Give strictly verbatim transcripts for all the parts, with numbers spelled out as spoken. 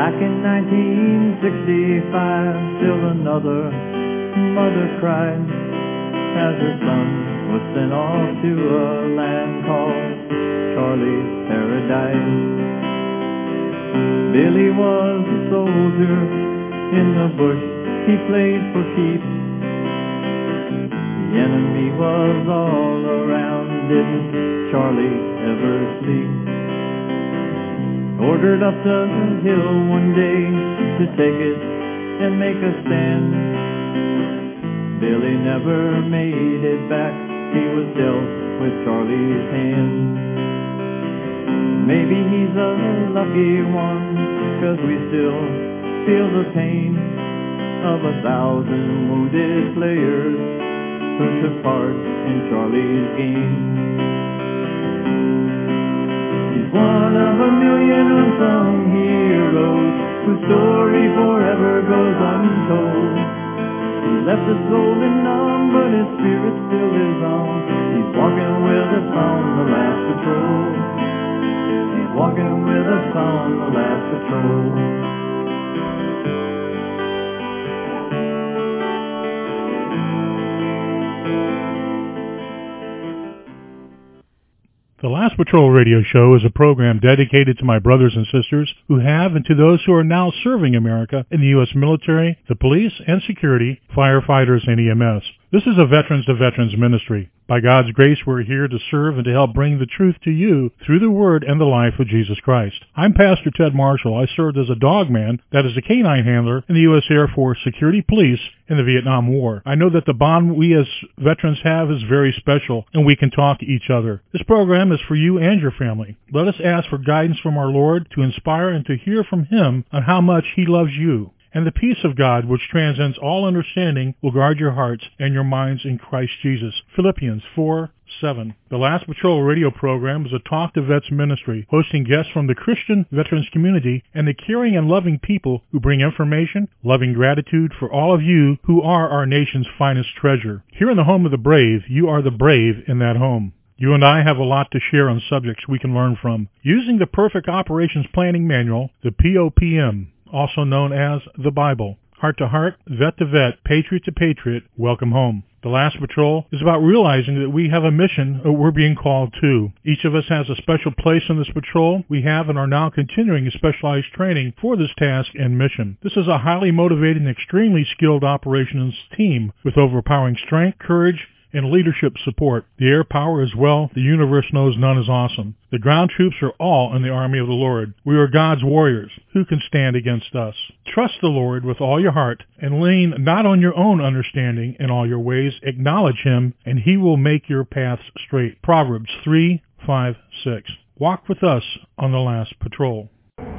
Back in nineteen sixty-five, still another mother cried as her son was sent off to a land called Charlie's Paradise. Billy was a soldier in the bush, he played for keeps. The enemy was all around, didn't Charlie ever sleep? Ordered up the hill one day to take it and make a stand. Billy never made it back, he was dealt with Charlie's hand. Maybe he's a lucky one, 'cause we still feel the pain of a thousand wounded players who took part in Charlie's game. He's one of a million unsung heroes whose story forever goes untold. He left his soul in numb, but his spirit still lives on. He's walking with us on the last patrol. He's walking with us on the last patrol. The Last Patrol radio show is a program dedicated to my brothers and sisters who have and to those who are now serving America in the U S military, the police and security, firefighters, and E M S. This is a Veterans to Veterans ministry. By God's grace, we're here to serve and to help bring the truth to you through the Word and the life of Jesus Christ. I'm Pastor Ted Marshall. I served as a dog man, that is a canine handler, in the U S Air Force Security Police in the Vietnam War. I know that the bond we as veterans have is very special, and we can talk to each other. This program is for you and your family. Let us ask for guidance from our Lord to inspire and to hear from Him on how much He loves you. And the peace of God, which transcends all understanding, will guard your hearts and your minds in Christ Jesus. Philippians four seven. The Last Patrol radio program is a Talk to Vets ministry, hosting guests from the Christian veterans community and the caring and loving people who bring information, loving gratitude for all of you who are our nation's finest treasure. Here in the home of the brave, you are the brave in that home. You and I have a lot to share on subjects we can learn from. Using the Perfect Operations Planning Manual, the P O P M, also known as the Bible. Heart to heart, vet to vet, patriot to patriot, welcome home. The Last Patrol is about realizing that we have a mission that we're being called to. Each of us has a special place in this patrol. We have and are now continuing specialized training for this task and mission. This is a highly motivated and extremely skilled operations team with overpowering strength, courage, and leadership support. The air power as well, the universe knows none is awesome. The ground troops are all in the army of the Lord. We are God's warriors. Who can stand against us? Trust the Lord with all your heart and lean not on your own understanding in all your ways. Acknowledge Him and He will make your paths straight. Proverbs three, five, six. Walk with us on the Last Patrol.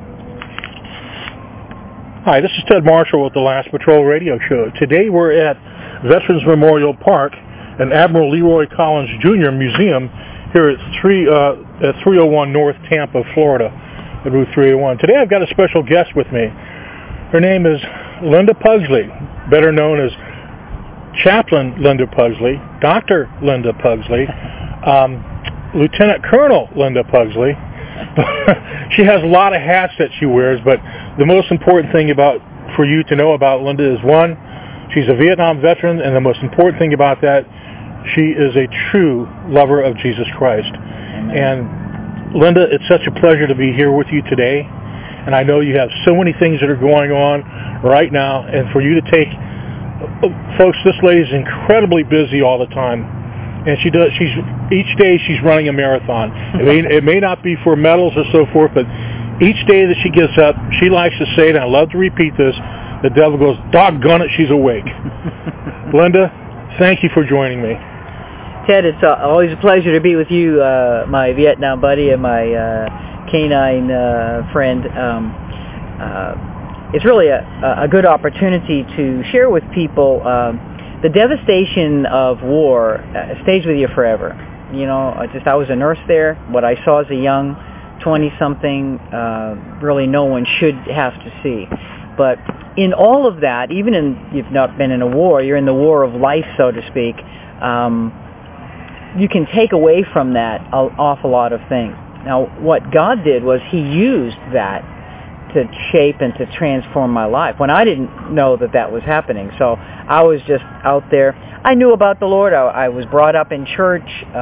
Hi, this is Ted Marshall with the Last Patrol radio show. Today we're at Veterans Memorial Park and Admiral Leroy Collins Junior Museum here at three uh, at three oh one North Tampa, Florida, at Route three oh one. Today I've got a special guest with me. Her name is Linda Pugsley, better known as Chaplain Linda Pugsley, Doctor Linda Pugsley, um, Lieutenant Colonel Linda Pugsley. She has a lot of hats that she wears, but the most important thing about for you to know about Linda is, one, she's a Vietnam veteran, and the most important thing about that, she is a true lover of Jesus Christ. Amen. And Linda, it's such a pleasure to be here with you today. And I know you have so many things that are going on right now. And for you to take, folks, this lady's incredibly busy all the time. And she does. She's each day she's running a marathon. It may, it may not be for medals or so forth, but each day that she gets up, she likes to say, and I love to repeat this, the devil goes, doggone it, she's awake. Linda, thank you for joining me. Ted, it's uh, always a pleasure to be with you, uh, my Vietnam buddy and my uh, canine uh, friend. Um, uh, it's really a, a good opportunity to share with people um, the devastation of war uh, stays with you forever. You know, I just I was a nurse there. What I saw as a young twenty-something, uh, really no one should have to see. But in all of that, even in you've not been in a war, you're in the war of life, so to speak. Um, you can take away from that an awful lot of things. Now, what God did was He used that to shape and to transform my life when I didn't know that that was happening. So I was just out there. I knew about the Lord. I, I was brought up in church, uh,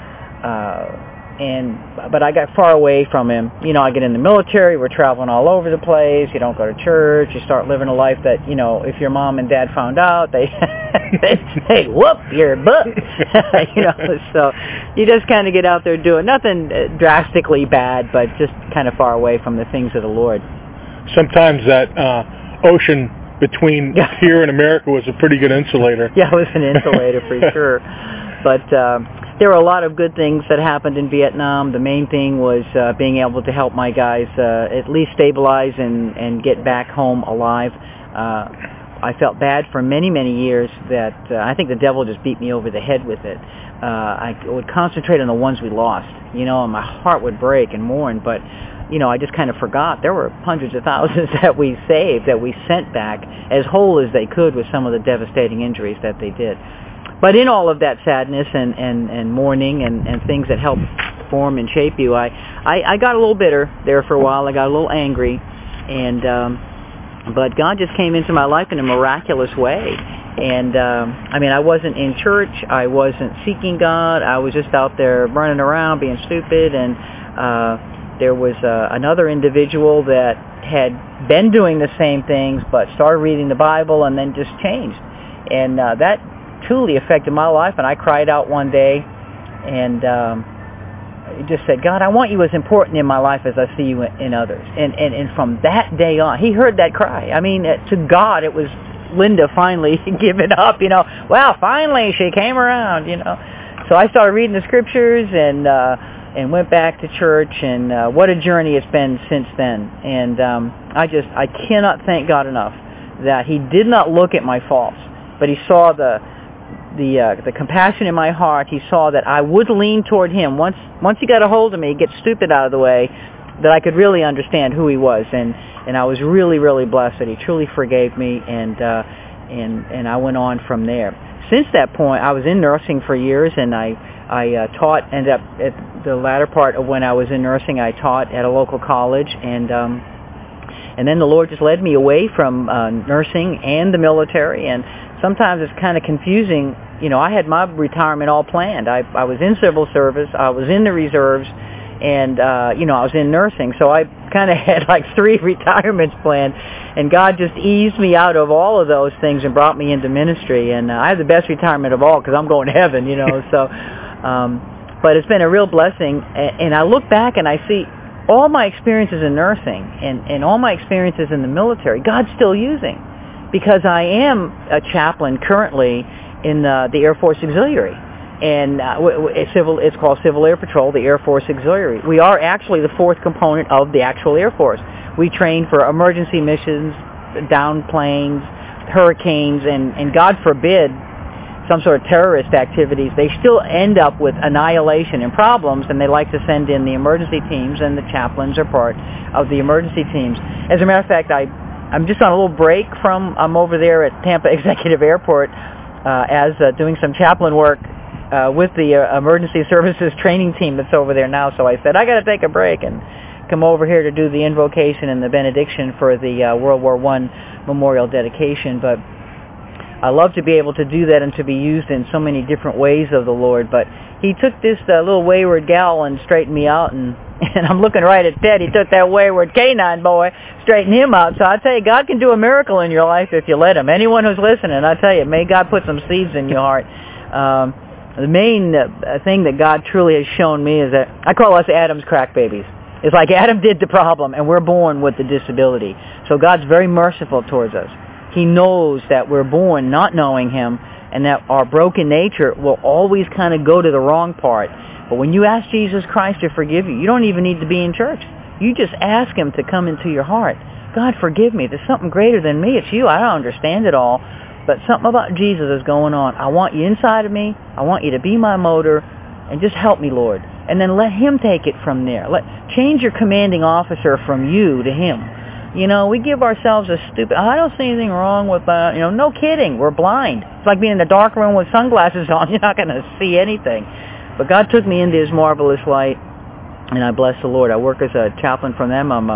uh, and but I got far away from Him. You know, I get in the military. We're traveling all over the place. You don't go to church. You start living a life that, you know, if your mom and dad found out, they they hey, whoop your butt. You know, so you just kind of get out there doing nothing drastically bad, but just kind of far away from the things of the Lord. Sometimes that uh, ocean between here and America was a pretty good insulator. Yeah, it was an insulator for sure. But um, there were a lot of good things that happened in Vietnam. The main thing was uh, being able to help my guys uh, at least stabilize and, and get back home alive. Uh, I felt bad for many, many years that uh, I think the devil just beat me over the head with it. Uh, I would concentrate on the ones we lost, you know, and my heart would break and mourn, but you know, I just kind of forgot. There were hundreds of thousands that we saved, that we sent back as whole as they could with some of the devastating injuries that they did. But in all of that sadness and, and, and mourning and, and things that help form and shape you, I, I, I got a little bitter there for a while. I got a little angry. and um, But God just came into my life in a miraculous way. And um, I mean, I wasn't in church. I wasn't seeking God. I was just out there running around being stupid. And uh, there was uh, another individual that had been doing the same things but started reading the Bible and then just changed. And uh, that truly affected my life, and I cried out one day and um, just said, God, I want you as important in my life as I see you in, in others. And, and and from that day on, he heard that cry. I mean, to God, it was Linda finally giving up, you know. Well, finally she came around, you know. So I started reading the scriptures and uh, and went back to church, and uh, what a journey it's been since then. And um, I just, I cannot thank God enough that he did not look at my faults, but he saw the the uh, the compassion in my heart. He saw that I would lean toward him. Once once he got a hold of me, get stupid out of the way, that I could really understand who he was. And, and I was really, really blessed that he truly forgave me, and uh, and and I went on from there. Since that point, I was in nursing for years, and I, I uh, taught, ended up at the latter part of when I was in nursing, I taught at a local college, and um, and then the Lord just led me away from uh, nursing and the military, and sometimes it's kind of confusing. You know, I had my retirement all planned. I, I was in civil service, I was in the reserves, and, uh, you know, I was in nursing. So I kind of had like three retirements planned, and God just eased me out of all of those things and brought me into ministry. And uh, I have the best retirement of all because I'm going to heaven, you know. So, um, but it's been a real blessing. And, and I look back and I see all my experiences in nursing and, and all my experiences in the military, God's still using. Because I am a chaplain currently in uh, the Air Force Auxiliary, and uh, w- w- it's, civil, it's called Civil Air Patrol, the Air Force Auxiliary. We are actually the fourth component of the actual Air Force. We train for emergency missions, down planes, hurricanes, and, and God forbid some sort of terrorist activities. They still end up with annihilation and problems, and they like to send in the emergency teams, and the chaplains are part of the emergency teams. As a matter of fact, I I'm just on a little break from, I'm over there at Tampa Executive Airport uh, as uh, doing some chaplain work uh, with the uh, emergency services training team that's over there now. So I said, I got to take a break and come over here to do the invocation and the benediction for the uh, World War One memorial dedication. But I love to be able to do that and to be used in so many different ways of the Lord. But he took this uh, little wayward gal and straightened me out, and, and I'm looking right at Ted. He took that wayward canine boy, straightened him out. So I tell you, God can do a miracle in your life if you let him. Anyone who's listening, I tell you, may God put some seeds in your heart. Um, the main uh, thing that God truly has shown me is that I call us Adam's crack babies. It's like Adam did the problem, and we're born with the disability. So God's very merciful towards us. He knows that we're born not knowing him, and that our broken nature will always kind of go to the wrong part. But when you ask Jesus Christ to forgive you, you don't even need to be in church. You just ask him to come into your heart. God, forgive me. There's something greater than me. It's you. I don't understand it all, but something about Jesus is going on. I want you inside of me. I want you to be my motor, and just help me, Lord. And then let him take it from there. Let change your commanding officer from you to him. You know, we give ourselves a stupid, I don't see anything wrong with, uh, you know, no kidding, we're blind. It's like being in a dark room with sunglasses on, you're not going to see anything. But God took me into his marvelous light, and I bless the Lord. I work as a chaplain from them. I'm a,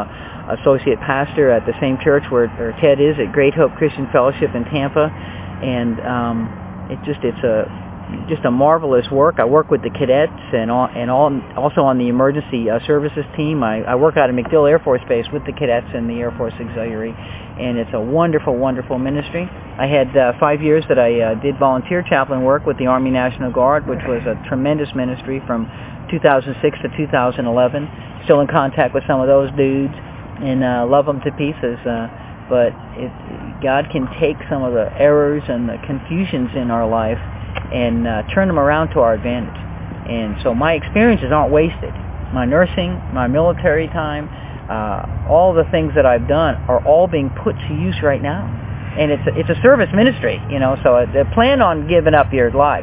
associate pastor at the same church where, where Ted is, at Great Hope Christian Fellowship in Tampa, and um, it just it's a just a marvelous work. I work with the cadets and all, and all, also on the emergency uh, services team. I, I work out of MacDill Air Force Base with the cadets and the Air Force Auxiliary, and it's a wonderful, wonderful ministry. I had uh, five years that I uh, did volunteer chaplain work with the Army National Guard, which was a tremendous ministry from two thousand six to two thousand eleven. Still in contact with some of those dudes, and uh, love them to pieces. Uh, but it, God can take some of the errors and the confusions in our life and uh, turn them around to our advantage. And so my experiences aren't wasted. My nursing, my military time, uh, all the things that I've done are all being put to use right now. And it's a, it's a service ministry, you know, so uh, plan on giving up your life,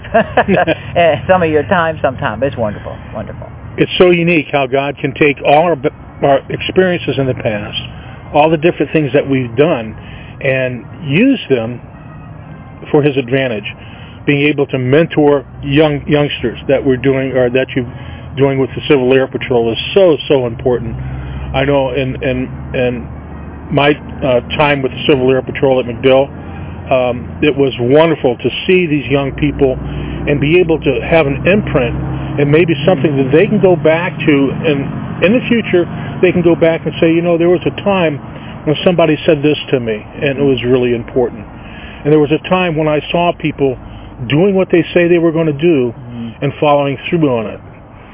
some of your time sometime. It's wonderful, wonderful. It's so unique how God can take all our, our experiences in the past, all the different things that we've done, and use them for His advantage. Being able to mentor young youngsters that we're doing, or that you're doing with the Civil Air Patrol, is so so important. I know in in in my uh, time with the Civil Air Patrol at MacDill, um, it was wonderful to see these young people and be able to have an imprint and maybe something that they can go back to, and in the future they can go back and say, you know, there was a time when somebody said this to me and it was really important, and there was a time when I saw people doing what they say they were going to do mm-hmm. and following through on it.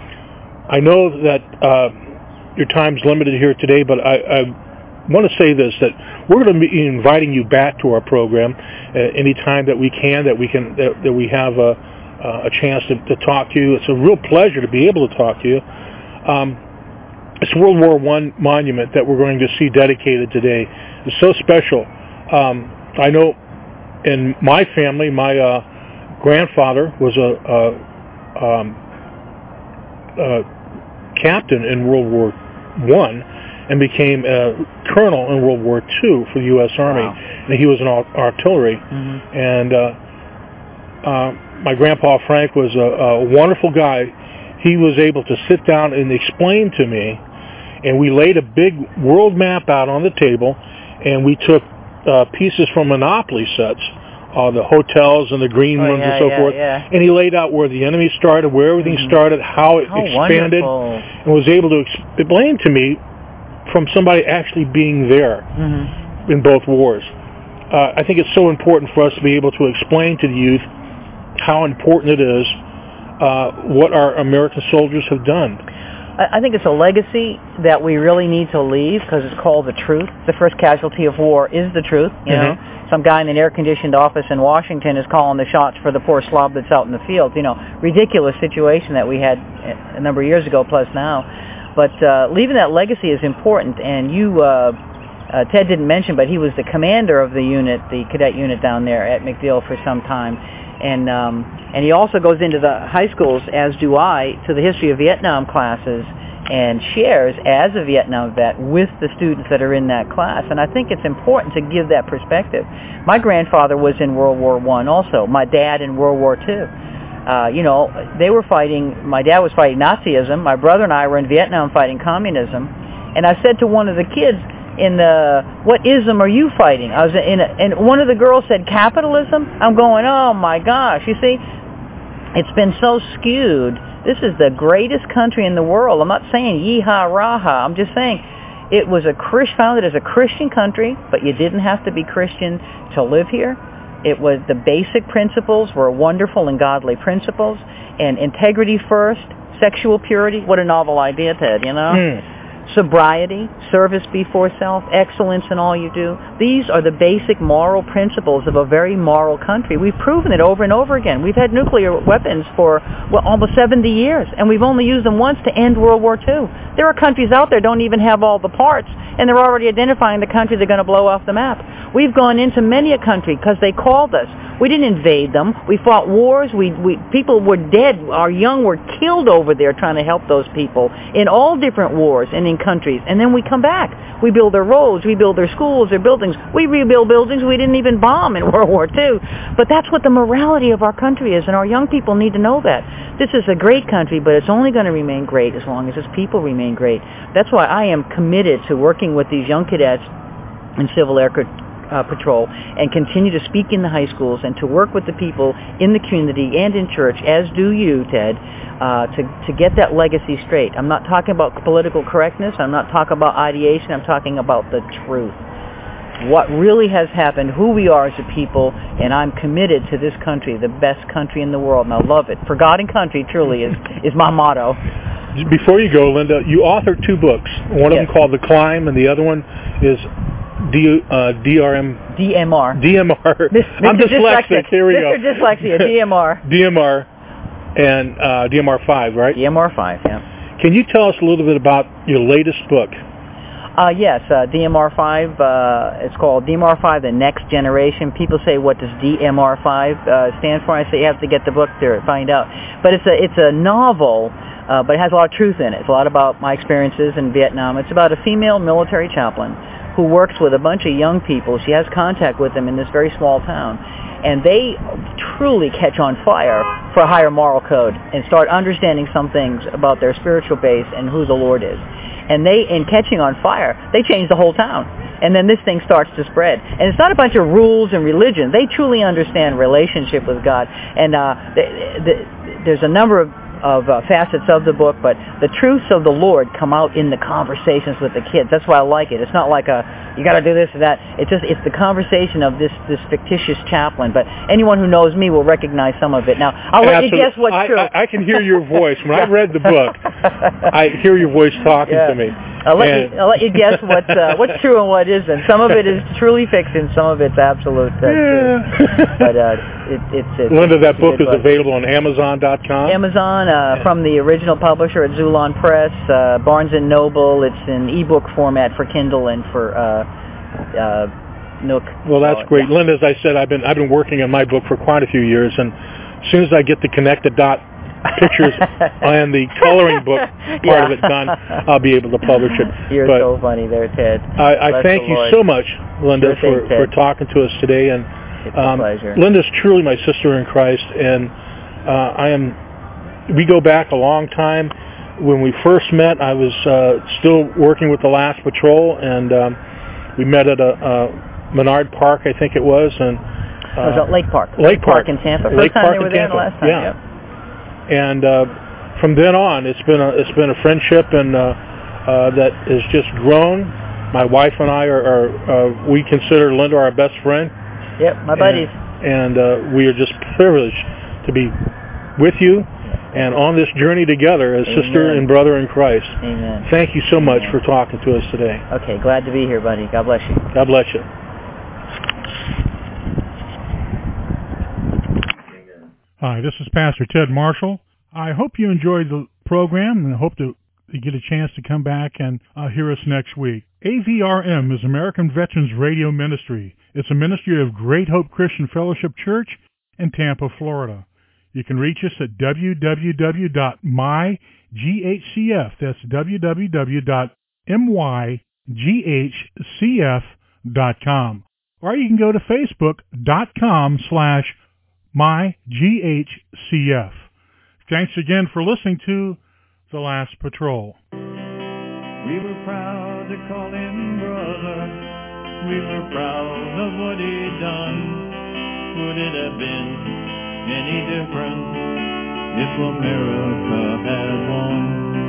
I know that uh, your time's limited here today, but I, I want to say this, that we're going to be inviting you back to our program uh, anytime that we can, that we can, that, that we have a, uh, a chance to, to talk to you. It's a real pleasure to be able to talk to you. Um, this World War One monument that we're going to see dedicated today is so special. Um, I know in my family, my uh, grandfather was a, a, um, a captain in World War One and became a colonel in World War Two for the U S Army. Wow. And he was in artillery. Mm-hmm. And uh, uh, my grandpa Frank was a, a wonderful guy. He was able to sit down and explain to me, and we laid a big world map out on the table, and we took uh, pieces from Monopoly sets, Uh, the hotels and the green oh, rooms yeah, and so yeah, forth. Yeah. And he laid out where the enemy started, where everything mm-hmm. started, how it how expanded, wonderful. and was able to explain to me from somebody actually being there mm-hmm. in both wars. Uh, I think it's so important for us to be able to explain to the youth how important it is, uh, what our American soldiers have done. I think it's a legacy that we really need to leave because it's called the truth. The first casualty of war is the truth. You mm-hmm. know, some guy in an air-conditioned office in Washington is calling the shots for the poor slob that's out in the field. You know, ridiculous situation that we had a number of years ago plus now. But uh, leaving that legacy is important. And you, uh, uh, Ted didn't mention, but he was the commander of the unit, the cadet unit down there at MacDill for some time. And um, and he also goes into the high schools, as do I, to the history of Vietnam classes and shares as a Vietnam vet with the students that are in that class. And I think it's important to give that perspective. My grandfather was in World War One also. My dad in World War Two. Uh, you know, they were fighting, my dad was fighting Nazism. My brother and I were in Vietnam fighting communism. And I said to one of the kids, in the, what ism are you fighting? I was in a, and one of the girls said, capitalism? I'm going, oh my gosh. You see, it's been so skewed. This is the greatest country in the world. I'm not saying yee-haw, rah-ha. I'm just saying it was a Christ, founded as a Christian country, but you didn't have to be Christian to live here. It was, the basic principles were wonderful and godly principles, and integrity first, sexual purity. What a novel idea, Ted, you know? Mm. Sobriety, service before self, excellence in all you do. These are the basic moral principles of a very moral country. We've proven it over and over again. We've had nuclear weapons for, well, almost seventy years, and we've only used them once to end World War Two. There are countries out there that don't even have all the parts, and they're already identifying the country they're going to blow off the map. We've gone into many a country because they called us. We didn't invade them. We fought wars. We, we people were dead. Our young were killed over there trying to help those people in all different wars and in countries. And then we come back. We build their roads. We build their schools, their buildings. We rebuild buildings we didn't even bomb in World War Two. But that's what the morality of our country is, and our young people need to know that. This is a great country, but it's only going to remain great as long as its people remain being great. That's why I am committed to working with these young cadets in Civil Air uh, Patrol and continue to speak in the high schools and to work with the people in the community and in church, as do you, Ted, uh, to, to get that legacy straight. I'm not talking about political correctness. I'm not talking about ideation. I'm talking about the truth. What really has happened, who we are as a people, and I'm committed to this country, the best country in the world, and I love it. For God and country, truly, is, is my motto. Before you go, Linda, you authored two books. One yes. of them called The Climb, and the other one is D, uh, D R M... D M R. D M R. Mister I'm dyslexic. dyslexic. Here we Mister go. Dyslexia, D M R. D M R and uh, D M R five, right? D M R five, yeah. Can you tell us a little bit about your latest book? Uh, yes, uh, D M R five, uh, it's called D M R five, The Next Generation. People say, what does D M R five uh, stand for? I say, you have to get the book to find out. But it's a, it's a novel, uh, but it has a lot of truth in it. It's a lot about my experiences in Vietnam. It's about a female military chaplain who works with a bunch of young people. She has contact with them in this very small town. And they truly catch on fire for a higher moral code and start understanding some things about their spiritual base and who the Lord is. And they, in catching on fire, they change the whole town. And then this thing starts to spread. And it's not a bunch of rules and religion. They truly understand relationship with God. And uh, the, the, there's a number of of uh, facets of the book, but the truths of the Lord come out in the conversations with the kids. That's why I like it. It's not like a, you got to do this or that. It's just, it's the conversation of this this fictitious chaplain. But anyone who knows me will recognize some of it. Now, I'll let Absolutely. you guess what's I, true. I, I can hear your voice. When I read the book, I hear your voice talking yeah. to me. I'll let, you, I'll let you guess what's, uh, what's true and what isn't. Some of it is truly fiction. Some of it's absolute uh, yeah. truth. But uh, it, it's, it's... Linda, that it's book is book. available on Amazon dot com? Amazon, uh, from the original publisher at Zulon Press, uh, Barnes and Noble. It's in ebook format for Kindle and for uh, uh, Nook. Well, that's so, great. Yeah. Linda, as I said, I've been I've been working on my book for quite a few years, and as soon as I get the connected dot pictures and the coloring book part yeah. of it done, I'll be able to publish it. You're but so funny there, Ted. I, I thank you Lord. so much, Linda, Sure for, thing, for talking to us today. And It's um, a pleasure. Linda's truly my sister in Christ, and uh, I am. We go back a long time. When we first met, I was uh, still working with the last patrol, and um, we met at a, a Menard Park, I think it was, and uh, it was at Lake Park. Lake Park. Park in Tampa. First Lake time Park they were in there, Tampa. the last time. Yeah. Yep. And uh, from then on, it's been a it's been a friendship, and uh, uh, that has just grown. My wife and I are, are uh, we consider Linda our best friend. Yep, my buddies. And, and uh, we are just privileged to be with you and on this journey together as Amen. sister and brother in Christ. Amen. Thank you so Amen. much for talking to us today. Okay, glad to be here, buddy. God bless you. God bless you. Hi, this is Pastor Ted Marshall. I hope you enjoyed the program and I hope to get a chance to come back and uh, hear us next week. A V R M is American Veterans Radio Ministry. It's a ministry of Great Hope Christian Fellowship Church in Tampa, Florida. You can reach us at w w w dot my g h c f. That's w w w dot my g h c f dot com. Or you can go to facebook dot com slash my g h c f. Thanks again for listening to The Last Patrol. We were proud to call him brother. We were proud of what he'd done. Would it have been any different if America had won?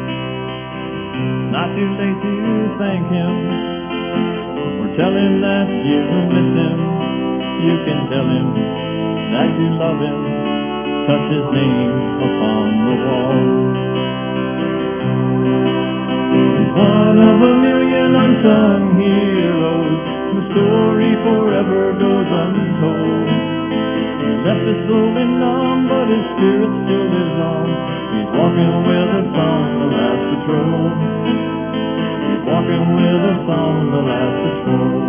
Not too late to thank him or tell him that you miss him. You can tell him that you love him. Touch his name upon the wall. He's one of a million unsung heroes whose story forever goes untold. He left his soul in numb, but his spirit still lives on. He's walking with us on the last patrol. He's walking with us on the last patrol.